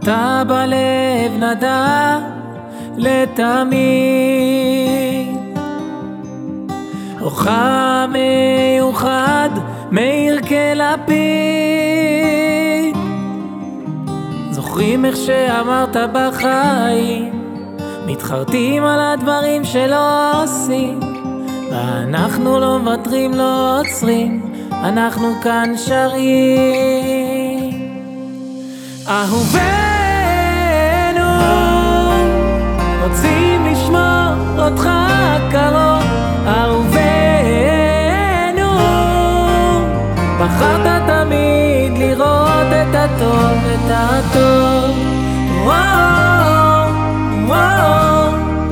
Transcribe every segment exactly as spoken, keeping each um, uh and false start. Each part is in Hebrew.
אתה בלב נדע לתמיד, אורך מיוחד מאיר כלפיד. זוכרים איך שאמרת בחיים, מתחרטים על הדברים שלא עושים, ואנחנו לא מוותרים, לא עוצרים, אנחנו כאן שרים. אהובינו, רוצים לשמור אותך קרוב. אהובינו, בחרת תמיד לראות את הטוב, את הטוב. וואו, וואו,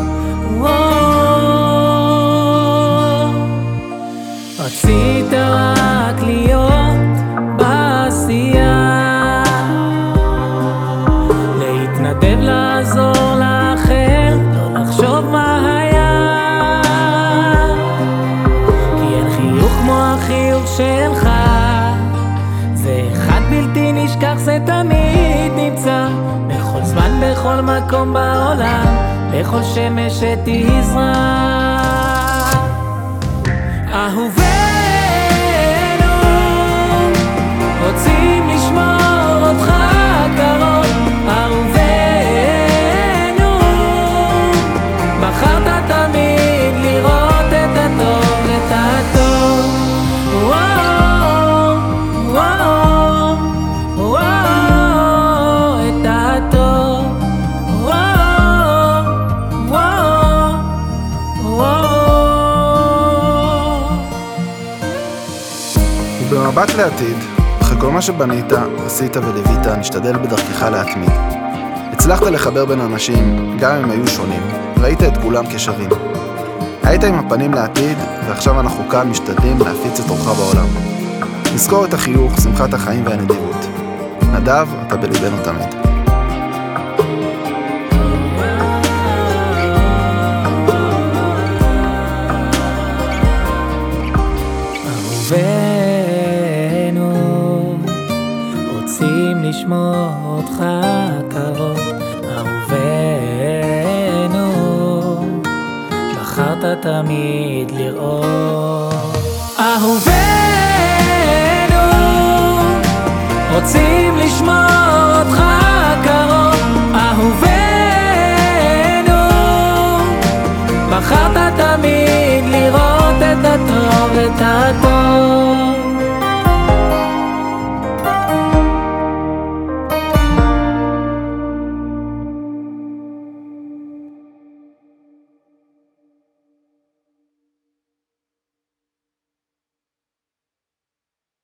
וואו. רצית רק להיות בעשייה, להתנדב לעזור לאחר, לא לחשוב מה היה, כי אין חיוך כמו החיוך שלך. זה אחד בלתי נשכח, זה תמיד נמצא בכל זמן, בכל מקום בעולם, בכל שמש שתזרח. אהובינו, רוצים לשמור אותך קרוב. אהובינו, בחרת תמיד לראות את הטוב, את הטוב. וואו, וואו, וואו, את הטוב. וואו, וואו, וואו. ובמבט לעתיד, אחרי כל מה שבנית, עשית ולווית, נשתדל בדרכך להתמיד. הצלחת לחבר בין אנשים, גם אם הם היו שונים, ראית את כולם כשווים. היית עם הפנים לעתיד, ועכשיו אנחנו כאן משתדלים להפיץ את אורך בעולם. נזכור את החיוך, שמחת החיים והנדיבות. נדב, אתה בליבנו תמיד. אהובינו, רוצים לשמור אותך קרוב. אהובינו, בחרת תמיד לראות. אהובינו, רוצים לשמור אותך קרוב. אהובינו, בחרת תמיד לראות את הטוב, את הטוב.